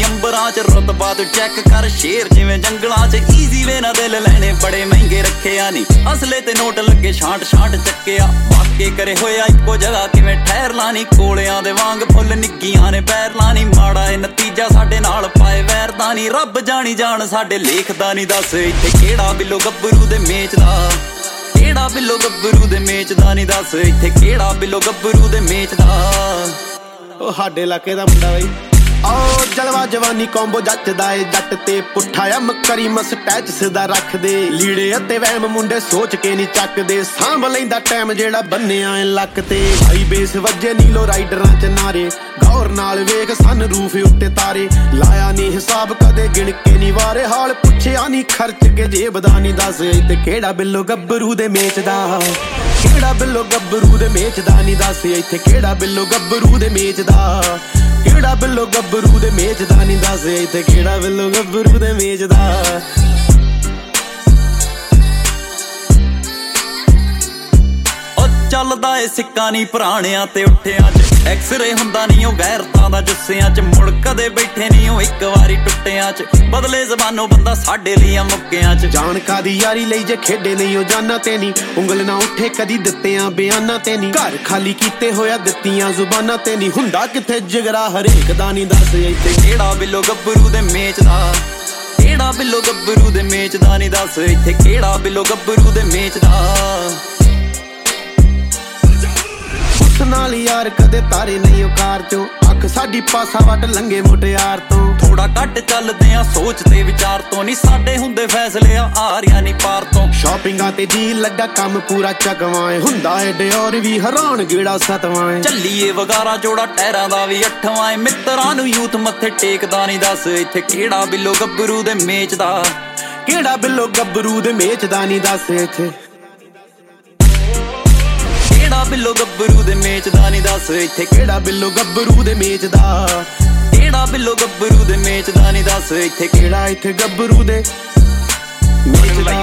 ਅੰਬਰਾਂ ਚ ਰੁਤਬਾ ਤੂੰ ਚੈੱਕ ਕਰ ਸ਼ੇਰ ਜਿਵੇਂ ਜੰਗਲਾਂ ਚ ਈਜ਼ੀ ਵੇ ਨਾ ਦਿਲ ਲੈਣੇ ਬੜੇ ਮਹਿੰਗੇ ਰੱਖਿਆ ਨੀ ਅਸਲੇ ਤੇ ਨੋਟ ਲੱਗੇ ਛਾਂਟ ਛਾਂਟ ਚੱਕਿਆ ਵਾਕੇ ਕਰੇ ਹੋਇਆ ਇੱਕੋ ਜਗ੍ਹਾ ਕਿਵੇਂ ਠਹਿਰ ਲਾਣੀ ਕੋਲਿਆਂ ਦੇ ਵਾਂਗ ਫੁੱਲ ਨਿੱਗੀਆਂ ਨੇ ਪੈਰ ਲਾਣੀ ਮਾੜਾ ਏ ਨਤੀਜਾ ਸਾਡੇ ਨਾਲ ਪਾਏ ਵੈਰਦਾ ਨੀ ਰੱਬ ਜਾਣੀ ਜਾਣ ਸਾਡੇ ਲੇਖਦਾ ਨੀ ਦੱਸ ਇੱਥੇ ਕਿਹੜਾ ਬਿੱਲੋ ਗੱਭਰੂ ਦੇ ਮੇਚਦਾ ਕਿਹੜਾ ਬਿੱਲੋ ਗੱਭਰੂ ਦੇ ਮੇਚਦਾ ਨੀ ਦੱਸ ਇੱਥੇ ਕਿਹੜਾ ਬਿੱਲੋ ਗੱਭਰੂ ਦੇ ਮੇਚਦਾ ਉਹ ਸਾਡੇ ਇਲਾਕੇ ਦਾ ਮੁੰਡਾ ਬਈ ਓ ਜਲਵਾ ਜਵਾਨੀ ਕੰਬੋ ਜੱਟਦਾ ਏ ਜੱਟ ਤੇ ਪੁੱਠਾ ਆ ਮੱਕਰੀ ਮਸਟੈਚ ਸਿੱਧਾ ਰੱਖਦੇ ਲੀੜੇ ਅਤੇ ਵਹਿਮ ਮੁੰਡੇ ਸੋਚ ਕੇ ਨਹੀਂ ਚੱਕਦੇ ਸਾਂਭ ਲੈਂਦਾ ਟਾਈਮ ਜਿਹੜਾ ਬੰਨਿਆ ਏ ਲੱਕ ਤੇ ਹਾਈ ਬੇਸ ਵੱਜੇ ਨੀਲੋ ਰਾਈਡਰਾਂ ਚ ਨਾਰੇ ਗੌਰ ਨਾਲ ਵੇਖ ਸਨ ਰੂਫ ਉੱਤੇ ਤਾਰੇ ਲਾਇਆ ਨੀ ਹਿਸਾਬ ਕਦੇ ਗਿਣ ਕੇ ਨੀ ਵਾਰੇ ਹਾਲ ਪੁੱਛਿਆ ਨੀ ਖਰਚ ਕੇ ਜੇਬ ਦਾ ਨੀ ਦੱਸ ਇੱਥੇ ਕਿਹੜਾ ਬਿੱਲੋ ਗੱਭਰੂ ਦੇ ਮੇਚਦਾ ਕਿਹੜਾ ਬਿੱਲੋ ਗੱਭਰੂ ਦੇ ਮੇਚਦਾ ਨੀ ਦੱਸ ਇੱਥੇ ਕਿਹੜਾ ਬਿੱਲੋ ਗੱਭਰੂ ਦੇ ਮੇਚਦਾ ਕਿਹੜਾ ਬਿੱਲੋ ਗੱਭਰੂ ਦੇ ਮੇਚਦਾ ਨੀ ਦੱਸ ਇੱਥੇ ਕਿਹੜਾ ਬਿੱਲੋ ਗੱਭਰੂ ਦੇ ਮੇਚਦਾ ਚੱਲਦਾ ਏ ਸਿੱਕਾ ਨੀ ਪੁਰਾਣਿਆਂ ਤੇ ਉੱਠਿਆਂ ਚ ਐਕਸਰੇ ਹੁੰਦਾ ਨੀ ਉਹ ਗੈਰਤਾਂ ਦਾ ਜੁੱਸਿਆਂ ਚ ਮੁੜ ਕਦੇ ਬੈਠੇ ਨੀ ਉਹ ਇੱਕ ਵਾਰੀ ਟੁੱਟਿਆਂ ਚ ਬਦਲੇ ਜ਼ਬਾਨੋਂ ਬੰਦਾ ਸਾਡੇ ਲਈ ਮੁੱਕਿਆਂ ਚ ਜਾਣ ਕਾਦੀ ਯਾਰੀ ਲਈ ਜੇ ਖੇਡੇ ਨਹੀਂ ਉਹ ਜਾਨਾਂ ਤੇ ਨੀ ਉਂਗਲ ਨਾ ਉੱਠੇ ਕਦੀ ਦਿੱਤਿਆਂ ਬਿਆਨਾਂ ਤੇ ਨੀ ਘਰ ਖਾਲੀ ਕੀਤੇ ਹੋਇਆ ਦਿੱਤੀਆਂ ਜ਼ੁਬਾਨਾਂ ਤੇ ਨੀ ਹੁੰਦਾ ਕਿੱਥੇ ਜਿਗਰਾ ਹਰੇਕ ਦਾ ਨੀ ਦੱਸ ਇੱਥੇ ਕਿਹੜਾ ਬਿੱਲੋ ਗੱਭਰੂ ਦੇ ਮੇਚਦਾ ਕਿਹੜਾ ਬਿੱਲੋ ਗੱਭਰੂ ਦੇ ਮੇਚਦਾ ਨੀ ਦੱਸ ਇੱਥੇ ਕਿਹੜਾ ਬਿੱਲੋ ਗੱਭਰੂ ਦੇ ਮੇਚਦਾ ਨਾਲ ਯਾਰ ਕਦੇ ਤਾਰੇ ਨਹੀਂ ਉਹ ਕਾਰ ਚੋਂ ਅੱਖ ਸਾਡੀ ਪਾਸਾ ਵੱਟ ਲੰਗੇ ਮੁਟਿਆਰ ਤੋਂ ਥੋੜਾ ਘੱਟ ਚੱਲਦੇ ਆ ਸੋਚ ਤੇ ਵਿਚਾਰ ਤੋਂ ਨਹੀਂ ਸਾਡੇ ਹੁੰਦੇ ਫੈਸਲੇ ਆ ਰਿਆ ਨਹੀਂ ਪਾਰ ਤੋਂ ਸ਼ਾਪਿੰਗਾਂ ਤੇ ਜੀ ਲੱਗਾ ਕੰਮ ਪੂਰਾ ਚਕਵਾਂ ਹੁੰਦਾ ਏ ਡਿਓਰ ਵੀ ਹੈਰਾਨ ਗੇੜਾ ਸਤਵਾਂ ਚੱਲੀਏ ਵਗਾਰਾ ਜੋੜਾ ਟਹਿਰਾਂ ਦਾ ਵੀ ਅੱਠਵਾਂ ਏ ਮਿੱਤਰਾਂ ਨੂੰ ਯੂਥ ਮੱਥੇ ਟੇਕਦਾ ਨਹੀਂ ਦੱਸ ਇੱਥੇ ਕਿਹੜਾ ਬਿੱਲੋ ਗੱਭਰੂ ਦੇ ਮੇਚਦਾ ਕਿਹੜਾ ਬਿੱਲੋ ਗੱਭਰੂ ਦੇ ਮੇਚਦਾ ਨਹੀਂ ਦੱਸ ਇੱਥੇ ਕਿਹੜਾ ਬਿੱਲੋ ਗੱਭਰੂ ਦੇ ਮੇਚਦਾ ਨੀ ਦੱਸ ਇੱਥੇ ਕਿਹੜਾ ਬਿੱਲੋ ਗੱਭਰੂ ਦੇ ਮੇਚਦਾ ਕਿਹੜਾ ਬਿੱਲੋ ਗੱਭਰੂ ਦੇ ਮੇਚਦਾ ਨੀ ਦੱਸ ਇੱਥੇ ਕਿਹੜਾ ਇੱਥੇ ਗੱਭਰੂ ਦੇ ਮੇਚਦਾ